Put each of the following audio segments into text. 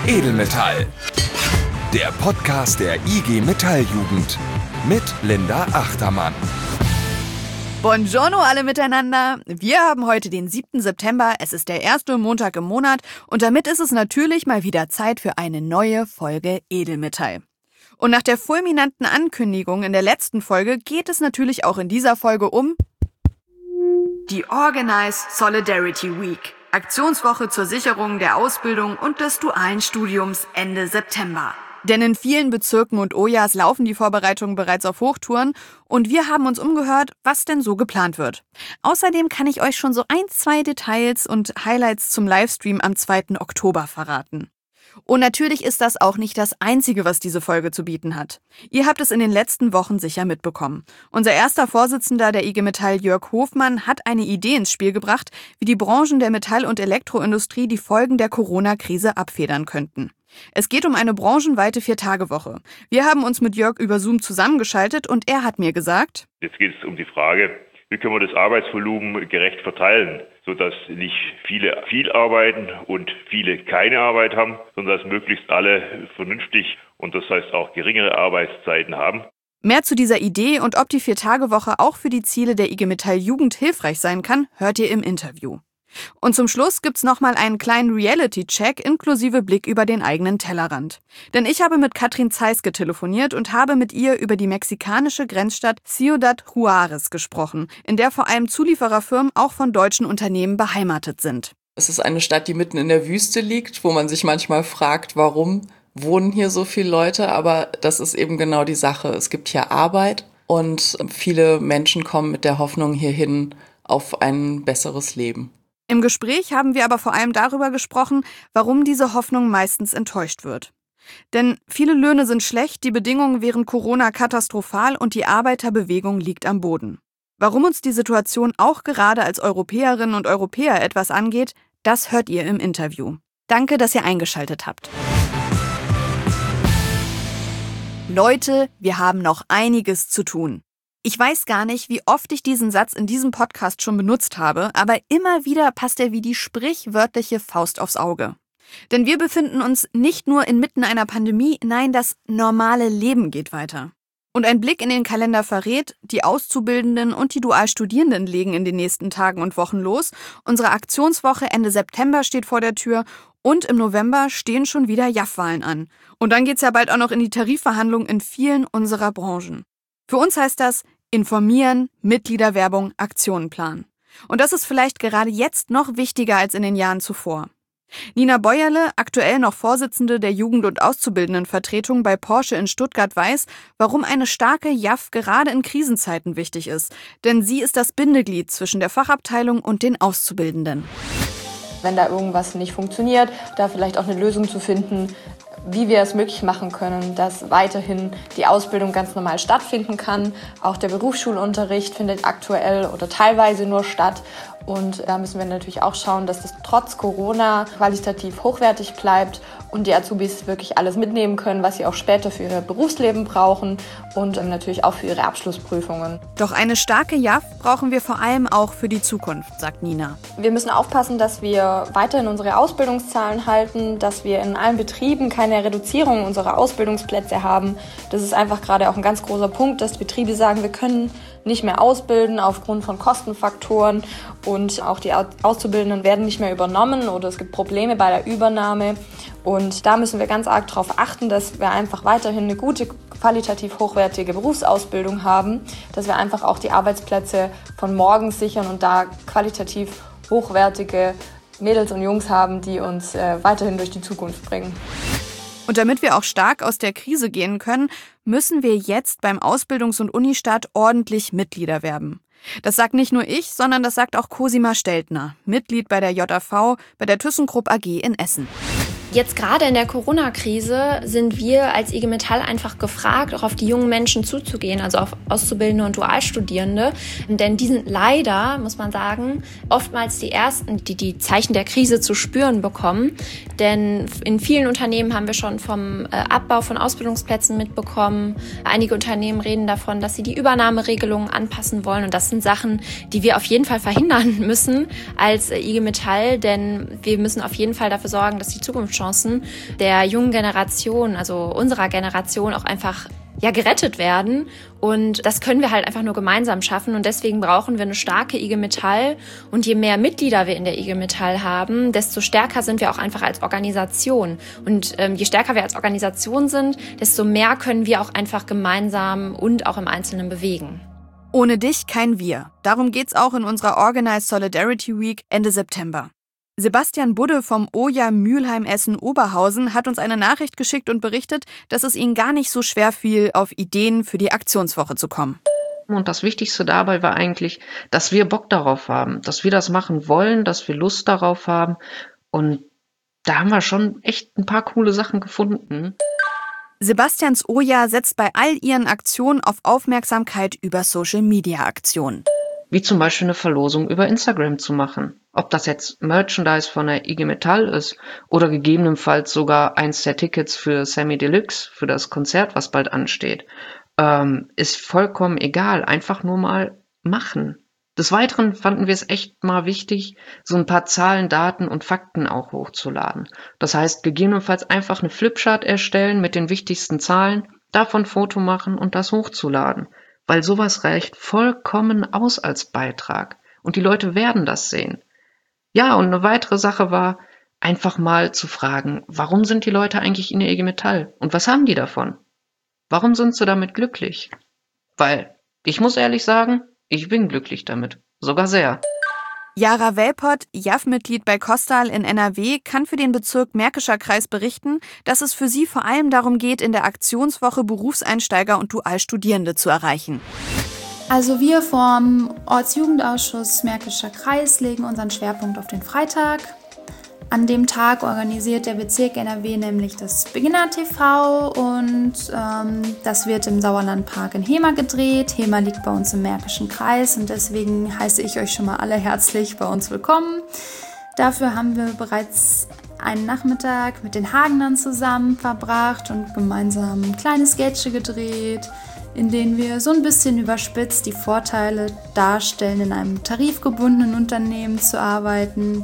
Edelmetall. Der Podcast der IG Metall-Jugend mit Linda Achtermann. Buongiorno alle miteinander. Wir haben heute den 7. September, es ist der erste Montag im Monat und damit ist es natürlich mal wieder Zeit für eine neue Folge Edelmetall. Und nach der fulminanten Ankündigung in der letzten Folge geht es natürlich auch in dieser Folge um die Organize Solidarity Week, Aktionswoche zur Sicherung der Ausbildung und des dualen Studiums Ende September. Denn in vielen Bezirken und Ojas laufen die Vorbereitungen bereits auf Hochtouren und wir haben uns umgehört, was denn so geplant wird. Außerdem kann ich euch schon so 2 Details und Highlights zum Livestream am 2. Oktober verraten. Und natürlich ist das auch nicht das Einzige, was diese Folge zu bieten hat. Ihr habt es in den letzten Wochen sicher mitbekommen. Unser erster Vorsitzender der IG Metall, Jörg Hofmann, hat eine Idee ins Spiel gebracht, wie die Branchen der Metall- und Elektroindustrie die Folgen der Corona-Krise abfedern könnten. Es geht um eine branchenweite 4-Tage-Woche. Wir haben uns mit Jörg über Zoom zusammengeschaltet und er hat mir gesagt: Jetzt geht es um die Frage, wie können wir das Arbeitsvolumen gerecht verteilen, sodass nicht viele viel arbeiten und viele keine Arbeit haben, sondern dass möglichst alle vernünftig und das heißt auch geringere Arbeitszeiten haben. Mehr zu dieser Idee und ob die 4-Tage-Woche auch für die Ziele der IG Metall Jugend hilfreich sein kann, hört ihr im Interview. Und zum Schluss gibt's nochmal einen kleinen Reality-Check inklusive Blick über den eigenen Tellerrand. Denn ich habe mit Katrin Zeiske telefoniert und habe mit ihr über die mexikanische Grenzstadt Ciudad Juárez gesprochen, in der vor allem Zuliefererfirmen auch von deutschen Unternehmen beheimatet sind. Es ist eine Stadt, die mitten in der Wüste liegt, wo man sich manchmal fragt, warum wohnen hier so viele Leute, aber das ist eben genau die Sache. Es gibt hier Arbeit und viele Menschen kommen mit der Hoffnung hierhin auf ein besseres Leben. Im Gespräch haben wir aber vor allem darüber gesprochen, warum diese Hoffnung meistens enttäuscht wird. Denn viele Löhne sind schlecht, die Bedingungen während Corona katastrophal und die Arbeiterbewegung liegt am Boden. Warum uns die Situation auch gerade als Europäerinnen und Europäer etwas angeht, das hört ihr im Interview. Danke, dass ihr eingeschaltet habt. Leute, wir haben noch einiges zu tun. Ich weiß gar nicht, wie oft ich diesen Satz in diesem Podcast schon benutzt habe, aber immer wieder passt er wie die sprichwörtliche Faust aufs Auge. Denn wir befinden uns nicht nur inmitten einer Pandemie, nein, das normale Leben geht weiter. Und ein Blick in den Kalender verrät, die Auszubildenden und die Dualstudierenden legen in den nächsten Tagen und Wochen los. Unsere Aktionswoche Ende September steht vor der Tür und im November stehen schon wieder JAF-Wahlen an. Und dann geht's ja bald auch noch in die Tarifverhandlungen in vielen unserer Branchen. Für uns heißt das informieren, Mitgliederwerbung, Aktionen planen. Und das ist vielleicht gerade jetzt noch wichtiger als in den Jahren zuvor. Nina Bäuerle, aktuell noch Vorsitzende der Jugend- und Auszubildendenvertretung bei Porsche in Stuttgart, weiß, warum eine starke JAF gerade in Krisenzeiten wichtig ist. Denn sie ist das Bindeglied zwischen der Fachabteilung und den Auszubildenden. Wenn da irgendwas nicht funktioniert, da vielleicht auch eine Lösung zu finden, wie wir es möglich machen können, dass weiterhin die Ausbildung ganz normal stattfinden kann. Auch der Berufsschulunterricht findet aktuell oder teilweise nur statt. Und da müssen wir natürlich auch schauen, dass das trotz Corona qualitativ hochwertig bleibt und die Azubis wirklich alles mitnehmen können, was sie auch später für ihr Berufsleben brauchen und natürlich auch für ihre Abschlussprüfungen. Doch eine starke JAF brauchen wir vor allem auch für die Zukunft, sagt Nina. Wir müssen aufpassen, dass wir weiterhin unsere Ausbildungszahlen halten, dass wir in allen Betrieben keine Reduzierung unserer Ausbildungsplätze haben. Das ist einfach gerade auch ein ganz großer Punkt, dass Betriebe sagen, wir können nicht mehr ausbilden aufgrund von Kostenfaktoren und auch die Auszubildenden werden nicht mehr übernommen oder es gibt Probleme bei der Übernahme. Und da müssen wir ganz arg darauf achten, dass wir einfach weiterhin eine gute, qualitativ hochwertige Berufsausbildung haben, dass wir einfach auch die Arbeitsplätze von morgen sichern und da qualitativ hochwertige Mädels und Jungs haben, die uns weiterhin durch die Zukunft bringen. Und damit wir auch stark aus der Krise gehen können, müssen wir jetzt beim Ausbildungs- und Unistart ordentlich Mitglieder werben. Das sagt nicht nur ich, sondern das sagt auch Cosima Steltner, Mitglied bei der JAV, bei der ThyssenKrupp AG in Essen. Jetzt gerade in der Corona-Krise sind wir als IG Metall einfach gefragt, auch auf die jungen Menschen zuzugehen, also auf Auszubildende und Dualstudierende. Denn die sind leider, muss man sagen, oftmals die Ersten, die die Zeichen der Krise zu spüren bekommen. Denn in vielen Unternehmen haben wir schon vom Abbau von Ausbildungsplätzen mitbekommen. Einige Unternehmen reden davon, dass sie die Übernahmeregelungen anpassen wollen. Und das sind Sachen, die wir auf jeden Fall verhindern müssen als IG Metall. Denn wir müssen auf jeden Fall dafür sorgen, dass die Zukunft Karrierechancen der jungen Generation, also unserer Generation, auch einfach gerettet werden. Und das können wir halt einfach nur gemeinsam schaffen. Und deswegen brauchen wir eine starke IG Metall. Und je mehr Mitglieder wir in der IG Metall haben, desto stärker sind wir auch einfach als Organisation. Und je stärker wir als Organisation sind, desto mehr können wir auch einfach gemeinsam und auch im Einzelnen bewegen. Ohne dich kein Wir. Darum geht's auch in unserer Organized Solidarity Week Ende September. Sebastian Budde vom OJA Mülheim-Essen-Oberhausen hat uns eine Nachricht geschickt und berichtet, dass es ihnen gar nicht so schwer fiel, auf Ideen für die Aktionswoche zu kommen. Und das Wichtigste dabei war eigentlich, dass wir Bock darauf haben, dass wir das machen wollen, dass wir Lust darauf haben. Und da haben wir schon echt ein paar coole Sachen gefunden. Sebastians OJA setzt bei all ihren Aktionen auf Aufmerksamkeit über Social-Media-Aktionen. Wie zum Beispiel eine Verlosung über Instagram zu machen. Ob das jetzt Merchandise von der IG Metall ist oder gegebenenfalls sogar eins der Tickets für Sammy Deluxe, für das Konzert, was bald ansteht, ist vollkommen egal. Einfach nur mal machen. Des Weiteren fanden wir es echt mal wichtig, so ein paar Zahlen, Daten und Fakten auch hochzuladen. Das heißt, gegebenenfalls einfach eine Flipchart erstellen mit den wichtigsten Zahlen, davon Foto machen und das hochzuladen. Weil sowas reicht vollkommen aus als Beitrag. Und die Leute werden das sehen. Ja, und eine weitere Sache war, einfach mal zu fragen, warum sind die Leute eigentlich in der IG Metall? Und was haben die davon? Warum sind sie damit glücklich? Weil, ich muss ehrlich sagen, ich bin glücklich damit. Sogar sehr. Jara Welpott, JAF-Mitglied bei Kostal in NRW, kann für den Bezirk Märkischer Kreis berichten, dass es für sie vor allem darum geht, in der Aktionswoche Berufseinsteiger und Dualstudierende zu erreichen. Also wir vom Ortsjugendausschuss Märkischer Kreis legen unseren Schwerpunkt auf den Freitag. An dem Tag organisiert der Bezirk NRW nämlich das Beginner TV und das wird im Sauerlandpark in Hemer gedreht. Hemer liegt bei uns im Märkischen Kreis und deswegen heiße ich euch schon mal alle herzlich bei uns willkommen. Dafür haben wir bereits einen Nachmittag mit den Hagenern zusammen verbracht und gemeinsam kleine Sketche gedreht, in denen wir so ein bisschen überspitzt die Vorteile darstellen, in einem tarifgebundenen Unternehmen zu arbeiten.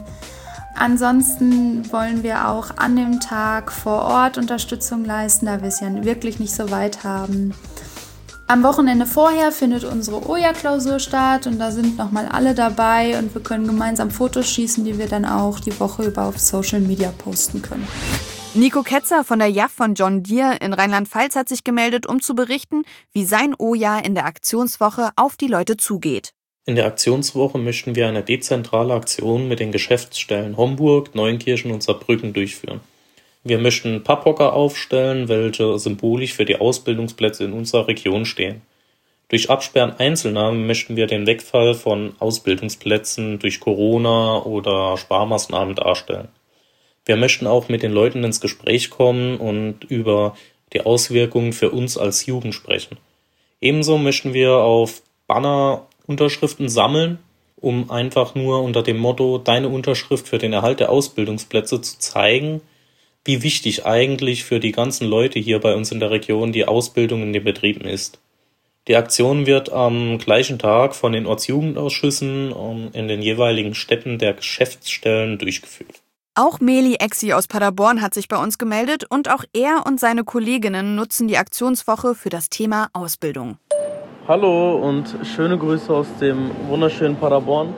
Ansonsten wollen wir auch an dem Tag vor Ort Unterstützung leisten, da wir es ja wirklich nicht so weit haben. Am Wochenende vorher findet unsere OJA-Klausur statt und da sind nochmal alle dabei und wir können gemeinsam Fotos schießen, die wir dann auch die Woche über auf Social Media posten können. Nico Ketzer von der JAF von John Deere in Rheinland-Pfalz hat sich gemeldet, um zu berichten, wie sein OJA in der Aktionswoche auf die Leute zugeht. In der Aktionswoche möchten wir eine dezentrale Aktion mit den Geschäftsstellen Homburg, Neunkirchen und Saarbrücken durchführen. Wir möchten Papphocker aufstellen, welche symbolisch für die Ausbildungsplätze in unserer Region stehen. Durch Absperren Einzelner möchten wir den Wegfall von Ausbildungsplätzen durch Corona oder Sparmaßnahmen darstellen. Wir möchten auch mit den Leuten ins Gespräch kommen und über die Auswirkungen für uns als Jugend sprechen. Ebenso möchten wir auf Banner Unterschriften sammeln, um einfach nur unter dem Motto Deine Unterschrift für den Erhalt der Ausbildungsplätze zu zeigen, wie wichtig eigentlich für die ganzen Leute hier bei uns in der Region die Ausbildung in den Betrieben ist. Die Aktion wird am gleichen Tag von den Ortsjugendausschüssen in den jeweiligen Städten der Geschäftsstellen durchgeführt. Auch Meli Exi aus Paderborn hat sich bei uns gemeldet und auch er und seine Kolleginnen nutzen die Aktionswoche für das Thema Ausbildung. Hallo und schöne Grüße aus dem wunderschönen Paderborn.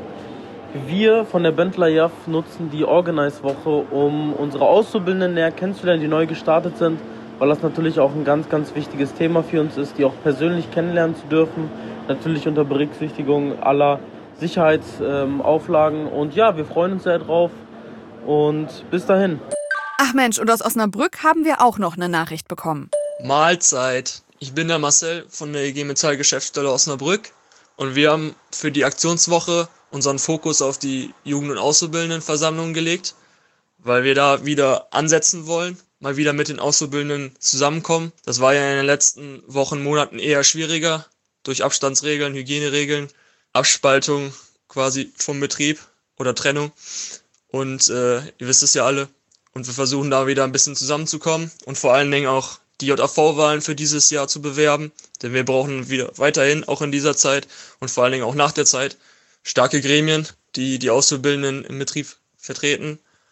Wir von der Bentler JAF nutzen die Organize-Woche, um unsere Auszubildenden näher kennenzulernen, die neu gestartet sind, weil das natürlich auch ein ganz, ganz wichtiges Thema für uns ist, die auch persönlich kennenlernen zu dürfen, natürlich unter Berücksichtigung aller Sicherheitsauflagen. Und ja, wir freuen uns sehr drauf und bis dahin. Ach Mensch, und aus Osnabrück haben wir auch noch eine Nachricht bekommen. Mahlzeit. Ich bin der Marcel von der IG Metall Geschäftsstelle Osnabrück und wir haben für die Aktionswoche unseren Fokus auf die Jugend- und Auszubildendenversammlungen gelegt, weil wir da wieder ansetzen wollen, mal wieder mit den Auszubildenden zusammenkommen. Das war ja in den letzten Wochen, Monaten eher schwieriger, durch Abstandsregeln, Hygieneregeln, Abspaltung quasi vom Betrieb oder Trennung. Und ihr wisst es ja alle. Und wir versuchen da wieder ein bisschen zusammenzukommen und vor allen Dingen auch die JAV-Wahlen für dieses Jahr zu bewerben, denn wir brauchen wieder weiterhin, auch in dieser Zeit und vor allen Dingen auch nach der Zeit, starke Gremien, die die Auszubildenden im Betrieb vertreten.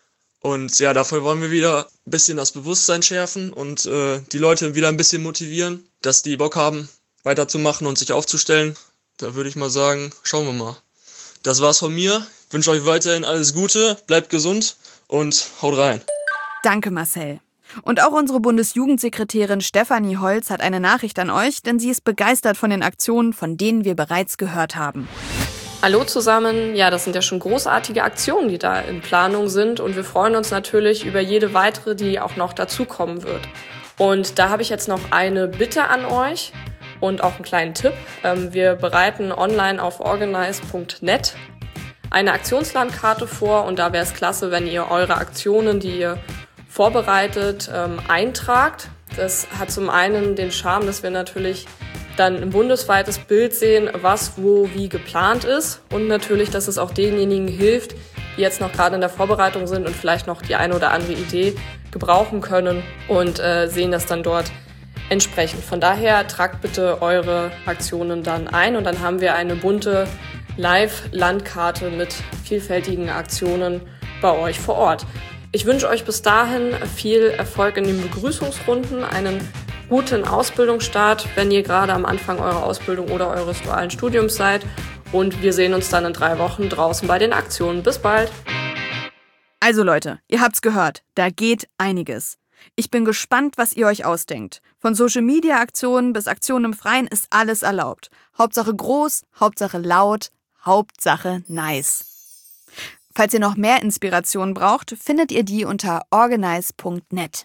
Und ja, dafür wollen wir wieder ein bisschen das Bewusstsein schärfen und die Leute wieder ein bisschen motivieren, dass die Bock haben, weiterzumachen und sich aufzustellen. Da würde ich mal sagen, schauen wir mal. Das war's von mir. Ich wünsche euch weiterhin alles Gute, bleibt gesund und haut rein. Danke, Marcel. Und auch unsere Bundesjugendsekretärin Stefanie Holz hat eine Nachricht an euch, denn sie ist begeistert von den Aktionen, von denen wir bereits gehört haben. Hallo zusammen, ja, das sind ja schon großartige Aktionen, die da in Planung sind und wir freuen uns natürlich über jede weitere, die auch noch dazukommen wird. Und da habe ich jetzt noch eine Bitte an euch und auch einen kleinen Tipp. Wir bereiten online auf organize.net eine Aktionslandkarte vor und da wäre es klasse, wenn ihr eure Aktionen, die ihr vorbereitet, eintragt. Das hat zum einen den Charme, dass wir natürlich dann ein bundesweites Bild sehen, was, wo, wie geplant ist und natürlich, dass es auch denjenigen hilft, die jetzt noch gerade in der Vorbereitung sind und vielleicht noch die eine oder andere Idee gebrauchen können und sehen das dann dort entsprechend. Von daher tragt bitte eure Aktionen dann ein und dann haben wir eine bunte Live-Landkarte mit vielfältigen Aktionen bei euch vor Ort. Ich wünsche euch bis dahin viel Erfolg in den Begrüßungsrunden, einen guten Ausbildungsstart, wenn ihr gerade am Anfang eurer Ausbildung oder eures dualen Studiums seid. Und wir sehen uns dann in 3 Wochen draußen bei den Aktionen. Bis bald! Also Leute, ihr habt's gehört, da geht einiges. Ich bin gespannt, was ihr euch ausdenkt. Von Social-Media-Aktionen bis Aktionen im Freien ist alles erlaubt. Hauptsache groß, Hauptsache laut, Hauptsache nice. Falls ihr noch mehr Inspiration braucht, findet ihr die unter organize.net.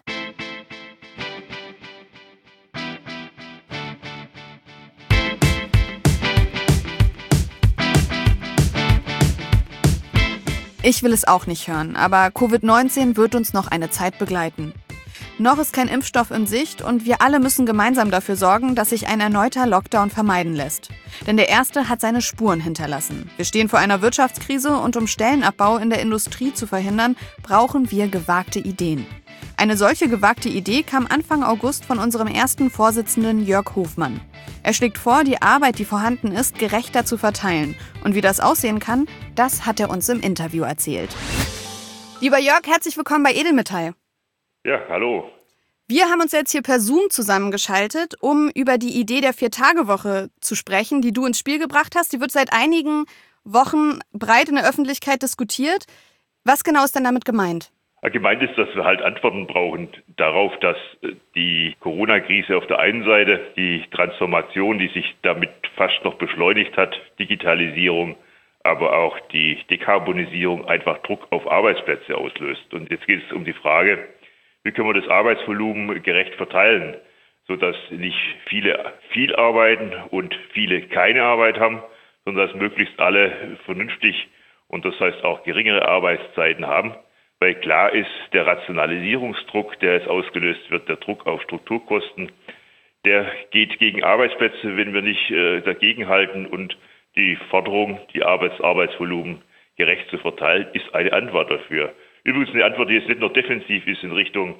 Ich will es auch nicht hören, aber Covid-19 wird uns noch eine Zeit begleiten. Noch ist kein Impfstoff in Sicht und wir alle müssen gemeinsam dafür sorgen, dass sich ein erneuter Lockdown vermeiden lässt. Denn der erste hat seine Spuren hinterlassen. Wir stehen vor einer Wirtschaftskrise und um Stellenabbau in der Industrie zu verhindern, brauchen wir gewagte Ideen. Eine solche gewagte Idee kam Anfang August von unserem ersten Vorsitzenden Jörg Hofmann. Er schlägt vor, die Arbeit, die vorhanden ist, gerechter zu verteilen. Und wie das aussehen kann, das hat er uns im Interview erzählt. Lieber Jörg, herzlich willkommen bei Edelmetall. Ja, hallo. Wir haben uns jetzt hier per Zoom zusammengeschaltet, um über die Idee der 4-Tage-Woche zu sprechen, die du ins Spiel gebracht hast. Die wird seit einigen Wochen breit in der Öffentlichkeit diskutiert. Was genau ist denn damit gemeint? Gemeint ist, dass wir halt Antworten brauchen darauf, dass die Corona-Krise auf der einen Seite, die Transformation, die sich damit fast noch beschleunigt hat, Digitalisierung, aber auch die Dekarbonisierung einfach Druck auf Arbeitsplätze auslöst. Und jetzt geht es um die Frage, wie können wir das Arbeitsvolumen gerecht verteilen, sodass nicht viele viel arbeiten und viele keine Arbeit haben, sondern dass möglichst alle vernünftig und das heißt auch geringere Arbeitszeiten haben. Weil klar ist, der Rationalisierungsdruck, der jetzt ausgelöst wird, der Druck auf Strukturkosten, der geht gegen Arbeitsplätze, wenn wir nicht dagegenhalten. Und die Forderung, die Arbeitsvolumen gerecht zu verteilen, ist eine Antwort dafür. Übrigens eine Antwort, die jetzt nicht nur defensiv ist in Richtung,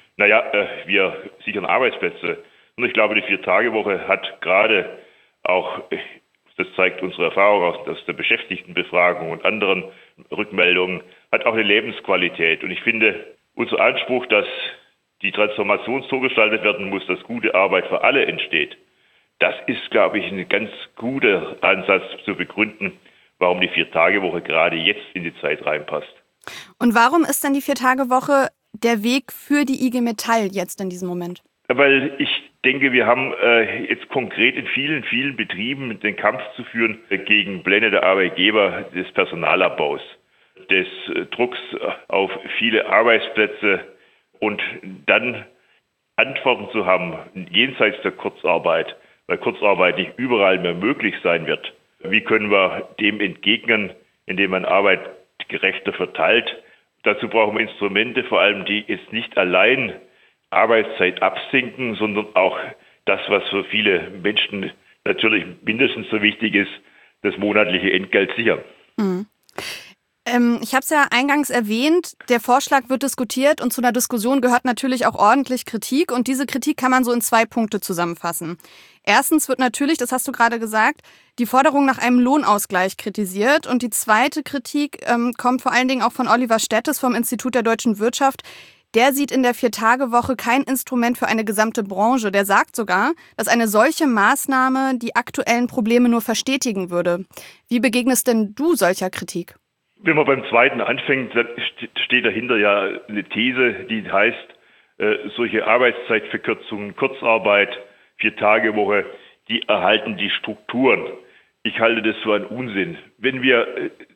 wir sichern Arbeitsplätze. Und ich glaube, die 4-Tage-Woche hat gerade auch, das zeigt unsere Erfahrung aus der Beschäftigtenbefragung und anderen Rückmeldungen, hat auch eine Lebensqualität. Und ich finde, unser Anspruch, dass die Transformation so gestaltet werden muss, dass gute Arbeit für alle entsteht, das ist, glaube ich, ein ganz guter Ansatz zu begründen, warum die 4-Tage-Woche gerade jetzt in die Zeit reinpasst. Und warum ist denn die 4-Tage-Woche der Weg für die IG Metall jetzt in diesem Moment? Weil ich denke, wir haben jetzt konkret in vielen Betrieben den Kampf zu führen gegen Pläne der Arbeitgeber des Personalabbaus, des Drucks auf viele Arbeitsplätze und dann Antworten zu haben jenseits der Kurzarbeit, weil Kurzarbeit nicht überall mehr möglich sein wird. Wie können wir dem entgegnen, indem man Arbeit gerechter verteilt? Dazu brauchen wir Instrumente, vor allem die jetzt nicht allein Arbeitszeit absinken, sondern auch das, was für viele Menschen natürlich mindestens so wichtig ist, das monatliche Entgelt sichern. Mhm. Ich habe es ja eingangs erwähnt, der Vorschlag wird diskutiert und zu einer Diskussion gehört natürlich auch ordentlich Kritik. Und diese Kritik kann man so in 2 Punkte zusammenfassen. Erstens wird natürlich, das hast du gerade gesagt, die Forderung nach einem Lohnausgleich kritisiert. Und die zweite Kritik kommt vor allen Dingen auch von Oliver Stettes vom Institut der deutschen Wirtschaft. Der sieht in der 4-Tage-Woche kein Instrument für eine gesamte Branche. Der sagt sogar, dass eine solche Maßnahme die aktuellen Probleme nur verstetigen würde. Wie begegnest denn du solcher Kritik? Wenn man beim zweiten anfängt, dann steht dahinter ja eine These, die heißt, solche Arbeitszeitverkürzungen, Kurzarbeit, 4-Tage-Woche, die erhalten die Strukturen. Ich halte das für einen Unsinn. Wenn wir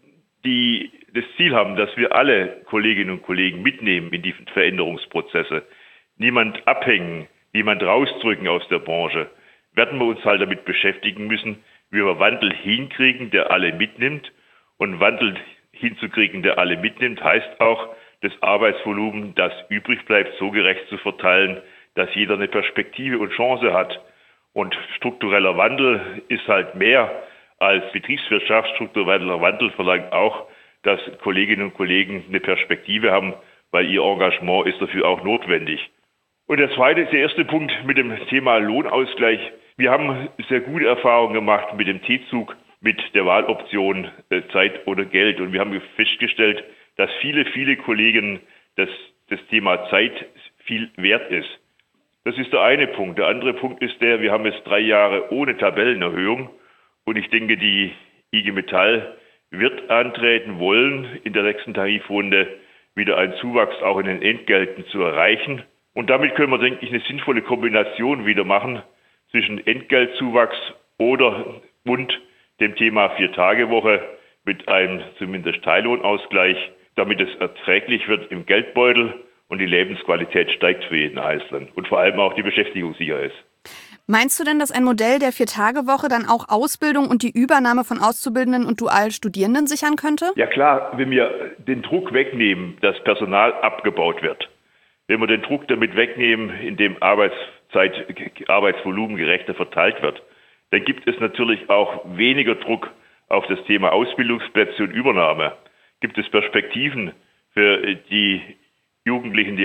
das Ziel haben, dass wir alle Kolleginnen und Kollegen mitnehmen in die Veränderungsprozesse, niemand abhängen, niemand rausdrücken aus der Branche, werden wir uns halt damit beschäftigen müssen, wie wir Wandel hinkriegen, der alle mitnimmt. Und Wandel hinzukriegen, der alle mitnimmt, heißt auch, das Arbeitsvolumen, das übrig bleibt, so gerecht zu verteilen, dass jeder eine Perspektive und Chance hat. Und struktureller Wandel ist halt mehr als Betriebswirtschaft. Struktureller Wandel verlangt auch, dass Kolleginnen und Kollegen eine Perspektive haben, weil ihr Engagement ist dafür auch notwendig. Und der erste Punkt mit dem Thema Lohnausgleich. Wir haben sehr gute Erfahrungen gemacht mit dem T-Zug, mit der Wahloption Zeit oder Geld. Und wir haben festgestellt, dass viele Kollegen das Thema Zeit viel wert ist. Das ist der eine Punkt. Der andere Punkt ist wir haben jetzt 3 Jahre ohne Tabellenerhöhung. Und ich denke, die IG Metall wird antreten wollen, in der nächsten Tarifrunde wieder einen Zuwachs auch in den Entgelten zu erreichen. Und damit können wir, denke ich, eine sinnvolle Kombination wieder machen zwischen Entgeltzuwachs und dem Thema 4-Tage-Woche mit einem zumindest Teillohnausgleich, damit es erträglich wird im Geldbeutel und die Lebensqualität steigt für jeden Einzelnen und vor allem auch die Beschäftigung sicher ist. Meinst du denn, dass ein Modell der 4-Tage-Woche dann auch Ausbildung und die Übernahme von Auszubildenden und Dualstudierenden sichern könnte? Ja klar, wenn wir den Druck wegnehmen, dass Personal abgebaut wird, wenn wir den Druck damit wegnehmen, indem Arbeitsvolumen gerechter verteilt wird, dann gibt es natürlich auch weniger Druck auf das Thema Ausbildungsplätze und Übernahme. Gibt es Perspektiven für die Jugendlichen, die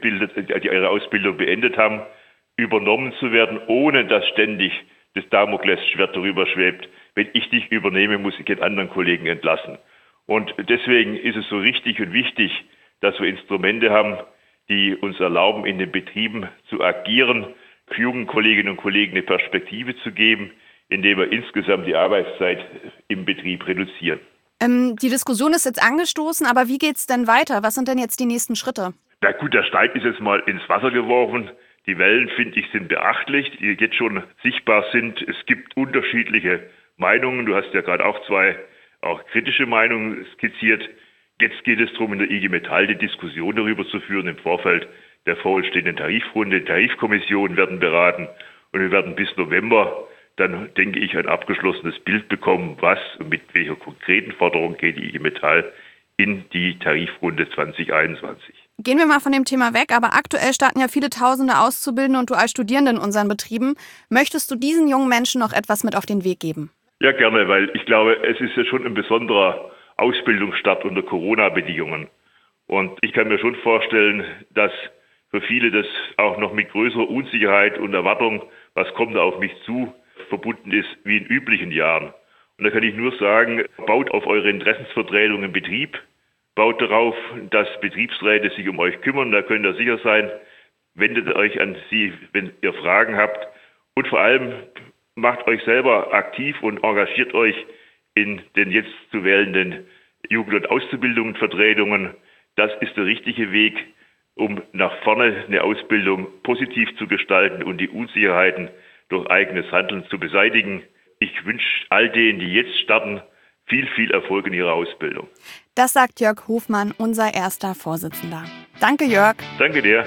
ihre Ausbildung beendet haben, übernommen zu werden, ohne dass ständig das Damoklesschwert darüber schwebt. Wenn ich dich übernehme, muss ich den anderen Kollegen entlassen. Und deswegen ist es so richtig und wichtig, dass wir Instrumente haben, die uns erlauben, in den Betrieben zu agieren, jungen Kolleginnen und Kollegen eine Perspektive zu geben, indem wir insgesamt die Arbeitszeit im Betrieb reduzieren. Die Diskussion ist jetzt angestoßen, aber wie geht's denn weiter? Was sind denn jetzt die nächsten Schritte? Na gut, der Stein ist jetzt mal ins Wasser geworfen. Die Wellen, finde ich, sind beachtlich, die jetzt schon sichtbar sind. Es gibt unterschiedliche Meinungen. Du hast ja gerade auch 2 kritische Meinungen skizziert. Jetzt geht es darum, in der IG Metall die Diskussion darüber zu führen im Vorfeld der vorstehenden Tarifrunde. Die Tarifkommissionen werden beraten und wir werden bis November dann, denke ich, ein abgeschlossenes Bild bekommen, was und mit welcher konkreten Forderung geht die IG Metall in die Tarifrunde 2021. Gehen wir mal von dem Thema weg, aber aktuell starten ja viele Tausende Auszubildende und Dualstudierende in unseren Betrieben. Möchtest du diesen jungen Menschen noch etwas mit auf den Weg geben? Ja, gerne, weil ich glaube, es ist ja schon ein besonderer Ausbildungsstart unter Corona-Bedingungen. Und ich kann mir schon vorstellen, dass für viele das auch noch mit größerer Unsicherheit und Erwartung, was kommt da auf mich zu, verbunden ist wie in üblichen Jahren. Und da kann ich nur sagen, baut auf eure Interessensvertretung im Betrieb, baut darauf, dass Betriebsräte sich um euch kümmern, da könnt ihr sicher sein, wendet euch an sie, wenn ihr Fragen habt und vor allem macht euch selber aktiv und engagiert euch in den jetzt zu wählenden Jugend- und Auszubildungsvertretungen. Das ist der richtige Weg, um nach vorne eine Ausbildung positiv zu gestalten und die Unsicherheiten durch eigenes Handeln zu beseitigen. Ich wünsche all denen, die jetzt starten, viel Erfolg in ihrer Ausbildung. Das sagt Jörg Hofmann, unser erster Vorsitzender. Danke, Jörg. Danke dir.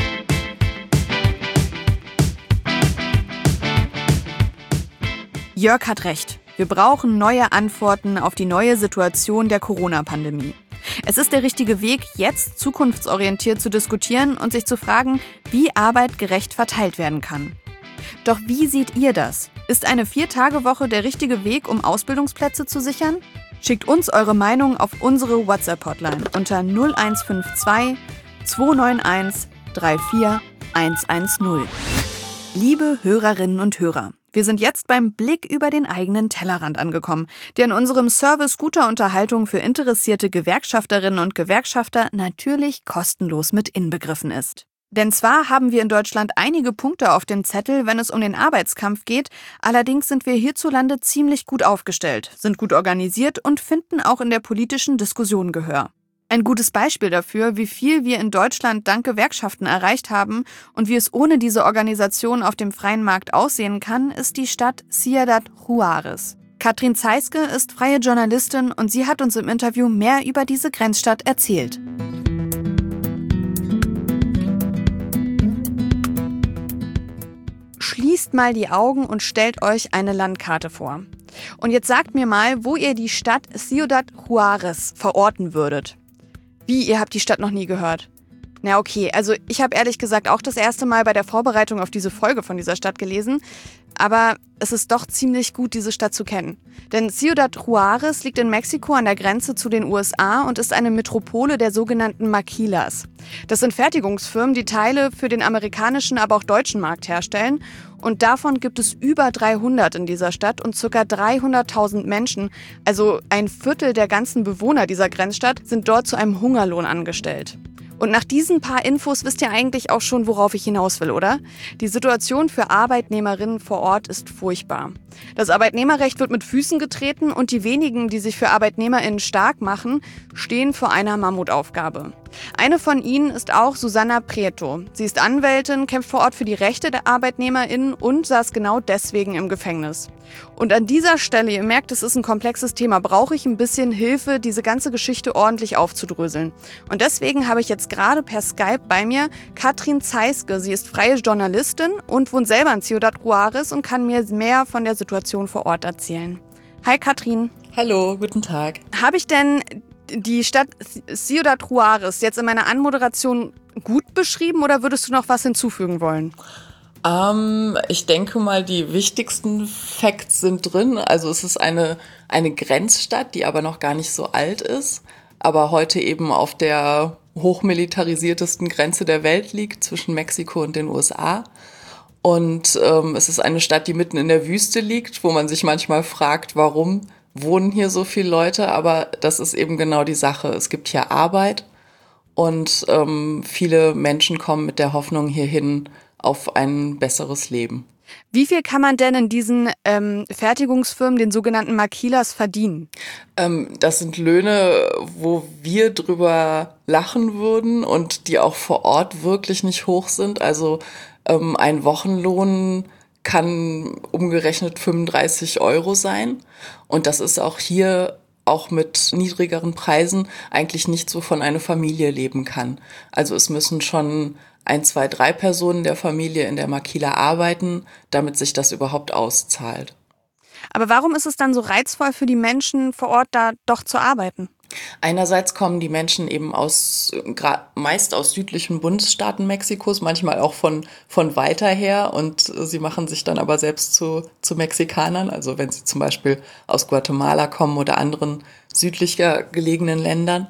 Jörg hat recht. Wir brauchen neue Antworten auf die neue Situation der Corona-Pandemie. Es ist der richtige Weg, jetzt zukunftsorientiert zu diskutieren und sich zu fragen, wie Arbeit gerecht verteilt werden kann. Doch wie seht ihr das? Ist eine 4-Tage-Woche der richtige Weg, um Ausbildungsplätze zu sichern? Schickt uns eure Meinung auf unsere WhatsApp-Hotline unter 0152 291 34110. Liebe Hörerinnen und Hörer, wir sind jetzt beim Blick über den eigenen Tellerrand angekommen, der in unserem Service guter Unterhaltung für interessierte Gewerkschafterinnen und Gewerkschafter natürlich kostenlos mit inbegriffen ist. Denn zwar haben wir in Deutschland einige Punkte auf dem Zettel, wenn es um den Arbeitskampf geht, allerdings sind wir hierzulande ziemlich gut aufgestellt, sind gut organisiert und finden auch in der politischen Diskussion Gehör. Ein gutes Beispiel dafür, wie viel wir in Deutschland dank Gewerkschaften erreicht haben und wie es ohne diese Organisation auf dem freien Markt aussehen kann, ist die Stadt Ciudad Juárez. Katrin Zeiske ist freie Journalistin und sie hat uns im Interview mehr über diese Grenzstadt erzählt. Schließt mal die Augen und stellt euch eine Landkarte vor. Und jetzt sagt mir mal, wo ihr die Stadt Ciudad Juárez verorten würdet. Wie, ihr habt die Stadt noch nie gehört? Na okay, also ich habe ehrlich gesagt auch das erste Mal bei der Vorbereitung auf diese Folge von dieser Stadt gelesen. Aber es ist doch ziemlich gut, diese Stadt zu kennen. Denn Ciudad Juárez liegt in Mexiko an der Grenze zu den USA und ist eine Metropole der sogenannten Maquilas. Das sind Fertigungsfirmen, die Teile für den amerikanischen, aber auch deutschen Markt herstellen. Und davon gibt es über 300 in dieser Stadt und ca. 300.000 Menschen, also ein Viertel der ganzen Bewohner dieser Grenzstadt, sind dort zu einem Hungerlohn angestellt. Und nach diesen paar Infos wisst ihr eigentlich auch schon, worauf ich hinaus will, oder? Die Situation für Arbeitnehmerinnen vor Ort ist furchtbar. Das Arbeitnehmerrecht wird mit Füßen getreten und die wenigen, die sich für ArbeitnehmerInnen stark machen, stehen vor einer Mammutaufgabe. Eine von ihnen ist auch Susana Prieto. Sie ist Anwältin, kämpft vor Ort für die Rechte der ArbeitnehmerInnen und saß genau deswegen im Gefängnis. Und an dieser Stelle, ihr merkt, es ist ein komplexes Thema, brauche ich ein bisschen Hilfe, diese ganze Geschichte ordentlich aufzudröseln. Und deswegen habe ich jetzt gerade per Skype bei mir Katrin Zeiske. Sie ist freie Journalistin und wohnt selber in Ciudad Juárez und kann mir mehr von der Situation vor Ort erzählen. Hi Katrin. Hallo, guten Tag. Habe ich denn die Stadt Ciudad Juárez jetzt in meiner Anmoderation gut beschrieben oder würdest du noch was hinzufügen wollen? Ich denke mal, die wichtigsten Facts sind drin. Also es ist eine Grenzstadt, die aber noch gar nicht so alt ist, aber heute eben auf der hochmilitarisiertesten Grenze der Welt liegt, zwischen Mexiko und den USA. Und es ist eine Stadt, die mitten in der Wüste liegt, wo man sich manchmal fragt, warum wohnen hier so viele Leute, aber das ist eben genau die Sache. Es gibt hier Arbeit und viele Menschen kommen mit der Hoffnung hierhin auf ein besseres Leben. Wie viel kann man denn in diesen Fertigungsfirmen, den sogenannten Maquilas, verdienen? Das sind Löhne, wo wir drüber lachen würden und die auch vor Ort wirklich nicht hoch sind. Also ein Wochenlohn kann umgerechnet 35 € sein. Und das ist auch hier, auch mit niedrigeren Preisen, eigentlich nichts, wovon eine Familie leben kann. Also es müssen schon 1, 2, 3 Personen der Familie in der Maquila arbeiten, damit sich das überhaupt auszahlt. Aber warum ist es dann so reizvoll für die Menschen vor Ort, da doch zu arbeiten? Einerseits kommen die Menschen eben meist aus südlichen Bundesstaaten Mexikos, manchmal auch von weiter her, und sie machen sich dann aber selbst zu Mexikanern. Also wenn sie zum Beispiel aus Guatemala kommen oder anderen südlicher gelegenen Ländern.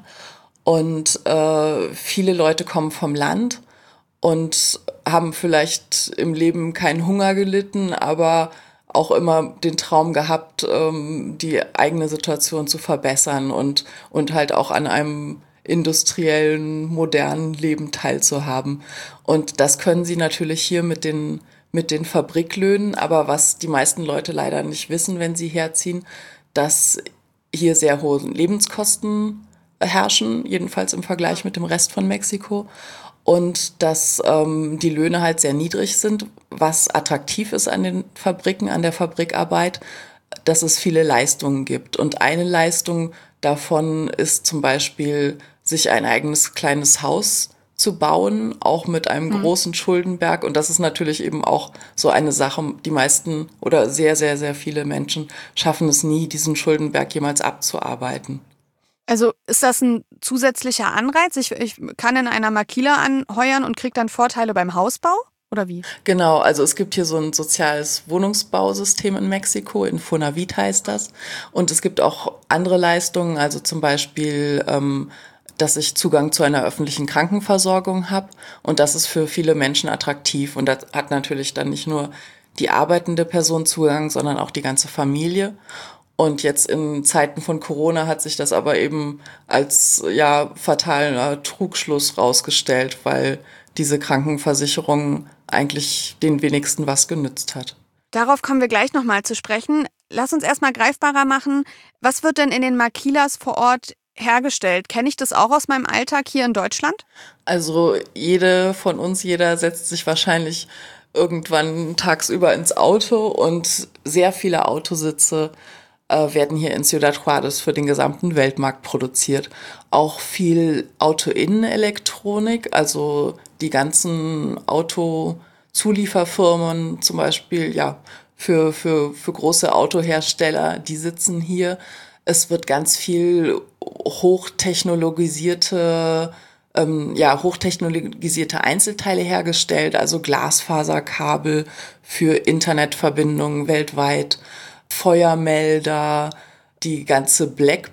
Und viele Leute kommen vom Land und haben vielleicht im Leben keinen Hunger gelitten, aber auch immer den Traum gehabt, die eigene Situation zu verbessern und halt auch an einem industriellen, modernen Leben teilzuhaben. Und das können sie natürlich hier mit den Fabriklöhnen, aber was die meisten Leute leider nicht wissen, wenn sie herziehen, dass hier sehr hohe Lebenskosten herrschen, jedenfalls im Vergleich mit dem Rest von Mexiko. Und dass die Löhne halt sehr niedrig sind, was attraktiv ist an den Fabriken, an der Fabrikarbeit, dass es viele Leistungen gibt. Und eine Leistung davon ist zum Beispiel, sich ein eigenes kleines Haus zu bauen, auch mit einem großen Schuldenberg. Und das ist natürlich eben auch so eine Sache, die meisten oder sehr, sehr, sehr viele Menschen schaffen es nie, diesen Schuldenberg jemals abzuarbeiten. Also ist das ein zusätzlicher Anreiz? Ich kann in einer Maquila anheuern und kriege dann Vorteile beim Hausbau? Oder wie? Genau, also es gibt hier so ein soziales Wohnungsbausystem in Mexiko, Infonavit heißt das. Und es gibt auch andere Leistungen, also zum Beispiel, dass ich Zugang zu einer öffentlichen Krankenversorgung habe. Und das ist für viele Menschen attraktiv. Und das hat natürlich dann nicht nur die arbeitende Person Zugang, sondern auch die ganze Familie. Und jetzt in Zeiten von Corona hat sich das aber eben als fataler Trugschluss rausgestellt, weil diese Krankenversicherung eigentlich den wenigsten was genützt hat. Darauf kommen wir gleich nochmal zu sprechen. Lass uns erstmal greifbarer machen. Was wird denn in den Maquilas vor Ort hergestellt? Kenne ich das auch aus meinem Alltag hier in Deutschland? Also jeder setzt sich wahrscheinlich irgendwann tagsüber ins Auto und sehr viele Autositze werden hier in Ciudad Juárez für den gesamten Weltmarkt produziert. Auch viel Autoinnenelektronik, also die ganzen Autozulieferfirmen zum Beispiel, für große Autohersteller, die sitzen hier. Es wird ganz viel hochtechnologisierte Einzelteile hergestellt, also Glasfaserkabel für Internetverbindungen weltweit, Feuermelder, die ganze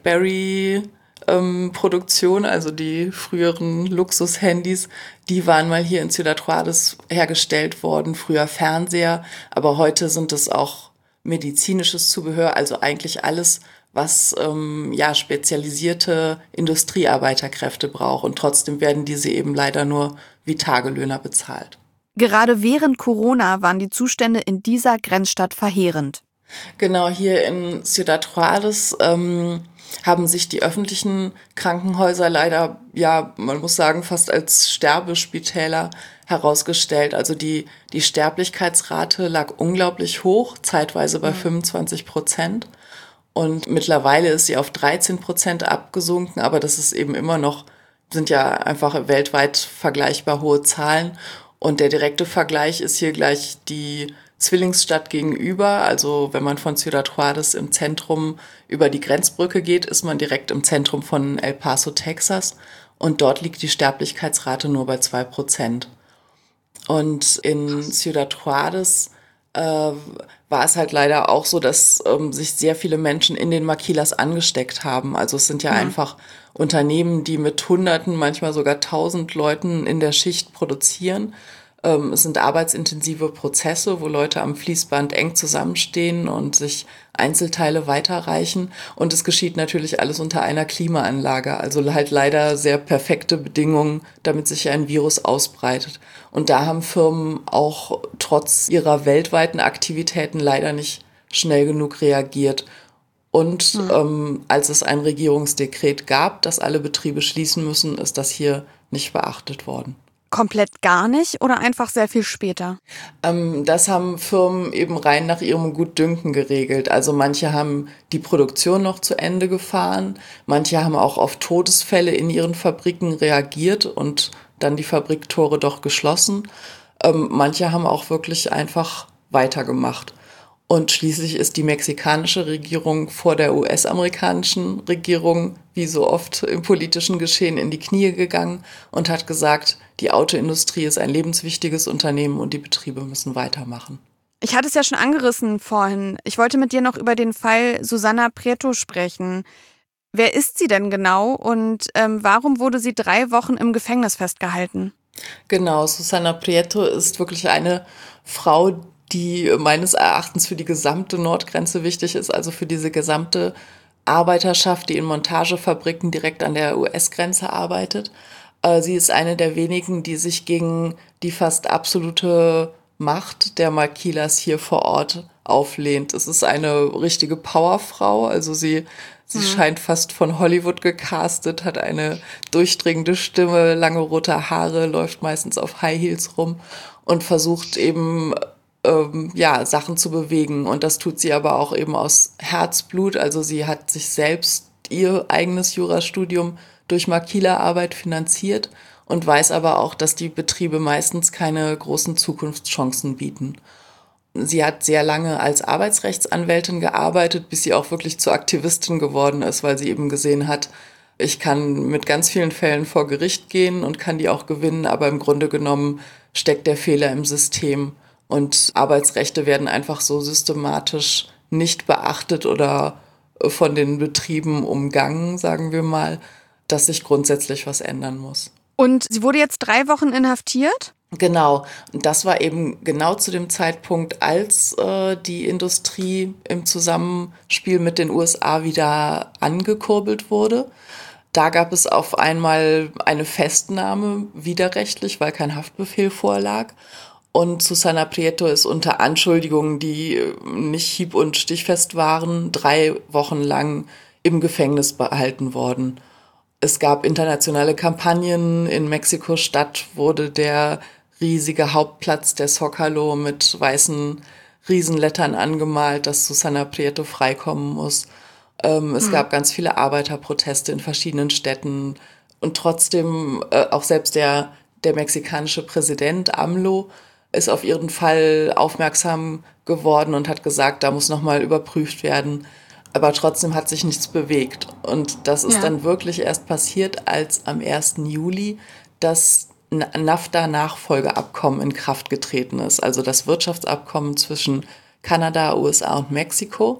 BlackBerry-Produktion, also die früheren Luxushandys, die waren mal hier in Ciudad Juárez hergestellt worden, früher Fernseher, aber heute sind es auch medizinisches Zubehör, also eigentlich alles, was spezialisierte Industriearbeiterkräfte braucht. Und trotzdem werden diese eben leider nur wie Tagelöhner bezahlt. Gerade während Corona waren die Zustände in dieser Grenzstadt verheerend. Genau, hier in Ciudad Juárez haben sich die öffentlichen Krankenhäuser leider, man muss sagen, fast als Sterbespitäler herausgestellt. Also die Sterblichkeitsrate lag unglaublich hoch, zeitweise bei 25%. Und mittlerweile ist sie auf 13% abgesunken, aber das ist eben immer noch, sind ja einfach weltweit vergleichbar hohe Zahlen. Und der direkte Vergleich ist hier gleich die Zwillingsstadt gegenüber. Also wenn man von Ciudad Juárez im Zentrum über die Grenzbrücke geht, ist man direkt im Zentrum von El Paso, Texas. Und dort liegt die Sterblichkeitsrate nur bei 2%. Und in Ciudad Juárez war es halt leider auch so, dass sich sehr viele Menschen in den Maquilas angesteckt haben. Also es sind ja einfach Unternehmen, die mit Hunderten, manchmal sogar 1000 Leuten in der Schicht produzieren. Es sind arbeitsintensive Prozesse, wo Leute am Fließband eng zusammenstehen und sich Einzelteile weiterreichen. Und es geschieht natürlich alles unter einer Klimaanlage. Also halt leider sehr perfekte Bedingungen, damit sich ein Virus ausbreitet. Und da haben Firmen auch trotz ihrer weltweiten Aktivitäten leider nicht schnell genug reagiert. Und als es ein Regierungsdekret gab, dass alle Betriebe schließen müssen, ist das hier nicht beachtet worden. Komplett gar nicht oder einfach sehr viel später? Das haben Firmen eben rein nach ihrem Gutdünken geregelt. Also manche haben die Produktion noch zu Ende gefahren, manche haben auch auf Todesfälle in ihren Fabriken reagiert und dann die Fabriktore doch geschlossen. Manche haben auch wirklich einfach weitergemacht. Und schließlich ist die mexikanische Regierung vor der US-amerikanischen Regierung, wie so oft im politischen Geschehen, in die Knie gegangen und hat gesagt, die Autoindustrie ist ein lebenswichtiges Unternehmen und die Betriebe müssen weitermachen. Ich hatte es ja schon angerissen vorhin. Ich wollte mit dir noch über den Fall Susana Prieto sprechen. Wer ist sie denn genau und warum wurde sie 3 Wochen im Gefängnis festgehalten? Genau, Susana Prieto ist wirklich eine Frau, die meines Erachtens für die gesamte Nordgrenze wichtig ist, also für diese gesamte Arbeiterschaft, die in Montagefabriken direkt an der US-Grenze arbeitet. Sie ist eine der wenigen, die sich gegen die fast absolute Macht der Maquilas hier vor Ort auflehnt. Es ist eine richtige Powerfrau, also sie scheint fast von Hollywood gecastet, hat eine durchdringende Stimme, lange rote Haare, läuft meistens auf High Heels rum und versucht eben Sachen zu bewegen. Und das tut sie aber auch eben aus Herzblut. Also sie hat sich selbst ihr eigenes Jurastudium durch Maquila-Arbeit finanziert und weiß aber auch, dass die Betriebe meistens keine großen Zukunftschancen bieten. Sie hat sehr lange als Arbeitsrechtsanwältin gearbeitet, bis sie auch wirklich zur Aktivistin geworden ist, weil sie eben gesehen hat, ich kann mit ganz vielen Fällen vor Gericht gehen und kann die auch gewinnen, aber im Grunde genommen steckt der Fehler im System. Und Arbeitsrechte werden einfach so systematisch nicht beachtet oder von den Betrieben umgangen, sagen wir mal, dass sich grundsätzlich was ändern muss. Und sie wurde jetzt 3 Wochen inhaftiert? Genau. Und das war eben genau zu dem Zeitpunkt, als die Industrie im Zusammenspiel mit den USA wieder angekurbelt wurde. Da gab es auf einmal eine Festnahme widerrechtlich, weil kein Haftbefehl vorlag. Und Susana Prieto ist unter Anschuldigungen, die nicht hieb- und stichfest waren, 3 Wochen lang im Gefängnis behalten worden. Es gab internationale Kampagnen. In Mexiko-Stadt wurde der riesige Hauptplatz der Zócalo mit weißen Riesenlettern angemalt, dass Susana Prieto freikommen muss. Es gab ganz viele Arbeiterproteste in verschiedenen Städten. Und trotzdem, auch selbst der mexikanische Präsident AMLO ist auf ihren Fall aufmerksam geworden und hat gesagt, da muss nochmal überprüft werden. Aber trotzdem hat sich nichts bewegt. Und das ist dann wirklich erst passiert, als am 1. Juli das NAFTA-Nachfolgeabkommen in Kraft getreten ist. Also das Wirtschaftsabkommen zwischen Kanada, USA und Mexiko.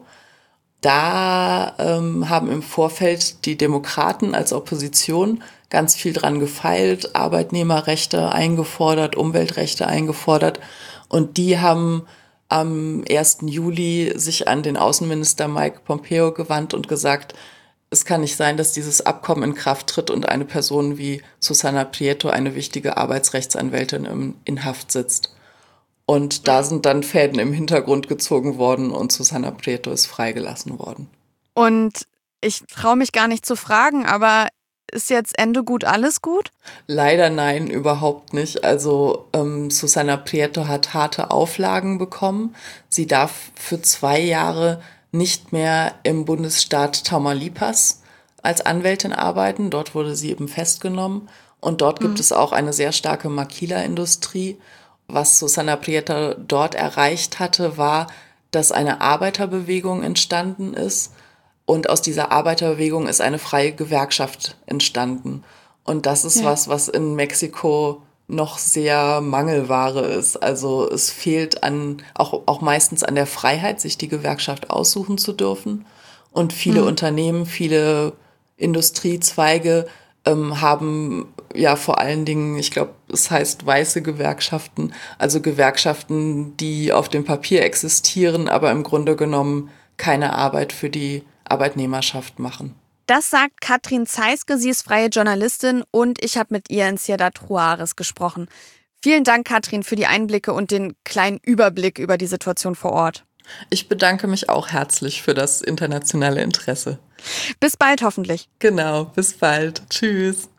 Da haben im Vorfeld die Demokraten als Opposition ganz viel dran gefeilt, Arbeitnehmerrechte eingefordert, Umweltrechte eingefordert. Und die haben am 1. Juli sich an den Außenminister Mike Pompeo gewandt und gesagt, es kann nicht sein, dass dieses Abkommen in Kraft tritt und eine Person wie Susana Prieto, eine wichtige Arbeitsrechtsanwältin, in Haft sitzt. Und da sind dann Fäden im Hintergrund gezogen worden und Susana Prieto ist freigelassen worden. Und ich traue mich gar nicht zu fragen, aber ist jetzt Ende gut, alles gut? Leider nein, überhaupt nicht. Also Susana Prieto hat harte Auflagen bekommen. Sie darf für 2 Jahre nicht mehr im Bundesstaat Tamaulipas als Anwältin arbeiten. Dort wurde sie eben festgenommen. Und dort gibt es auch eine sehr starke Maquila-Industrie. Was Susana Prieto dort erreicht hatte, war, dass eine Arbeiterbewegung entstanden ist. Und aus dieser Arbeiterbewegung ist eine freie Gewerkschaft entstanden. Und das ist was in Mexiko noch sehr Mangelware ist. Also es fehlt auch meistens an der Freiheit, sich die Gewerkschaft aussuchen zu dürfen. Und viele Unternehmen, viele Industriezweige haben vor allen Dingen, ich glaube, es heißt weiße Gewerkschaften, also Gewerkschaften, die auf dem Papier existieren, aber im Grunde genommen keine Arbeit für die Arbeitnehmerschaft machen. Das sagt Katrin Zeiske, sie ist freie Journalistin und ich habe mit ihr in Ciudad Juárez gesprochen. Vielen Dank, Katrin, für die Einblicke und den kleinen Überblick über die Situation vor Ort. Ich bedanke mich auch herzlich für das internationale Interesse. Bis bald hoffentlich. Genau, bis bald. Tschüss.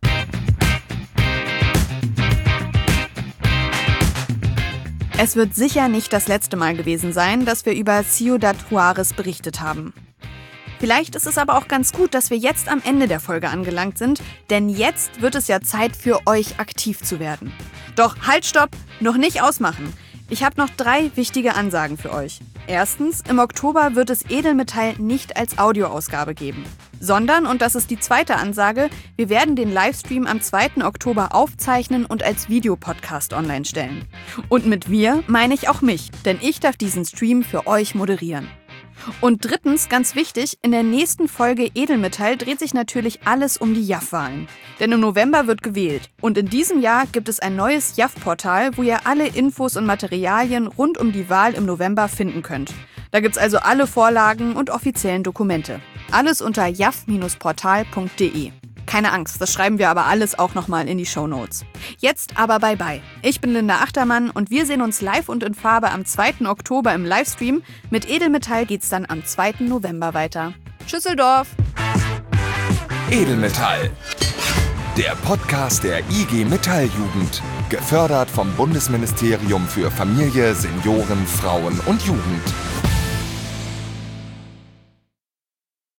Es wird sicher nicht das letzte Mal gewesen sein, dass wir über Ciudad Juárez berichtet haben. Vielleicht ist es aber auch ganz gut, dass wir jetzt am Ende der Folge angelangt sind, denn jetzt wird es ja Zeit für euch aktiv zu werden. Doch halt, stopp, noch nicht ausmachen. Ich habe noch 3 wichtige Ansagen für euch. Erstens, im Oktober wird es Edelmetall nicht als Audioausgabe geben, sondern, und das ist die zweite Ansage, wir werden den Livestream am 2. Oktober aufzeichnen und als Videopodcast online stellen. Und mit wir meine ich auch mich, denn ich darf diesen Stream für euch moderieren. Und drittens, ganz wichtig, in der nächsten Folge Edelmetall dreht sich natürlich alles um die JAF-Wahlen. Denn im November wird gewählt. Und in diesem Jahr gibt es ein neues JAF-Portal, wo ihr alle Infos und Materialien rund um die Wahl im November finden könnt. Da gibt's also alle Vorlagen und offiziellen Dokumente. Alles unter jaf-portal.de. Keine Angst, das schreiben wir aber alles auch nochmal in die Shownotes. Jetzt aber bye-bye. Ich bin Linda Achtermann und wir sehen uns live und in Farbe am 2. Oktober im Livestream. Mit Edelmetall geht's dann am 2. November weiter. Schüsseldorf! Edelmetall. Der Podcast der IG Metalljugend. Gefördert vom Bundesministerium für Familie, Senioren, Frauen und Jugend.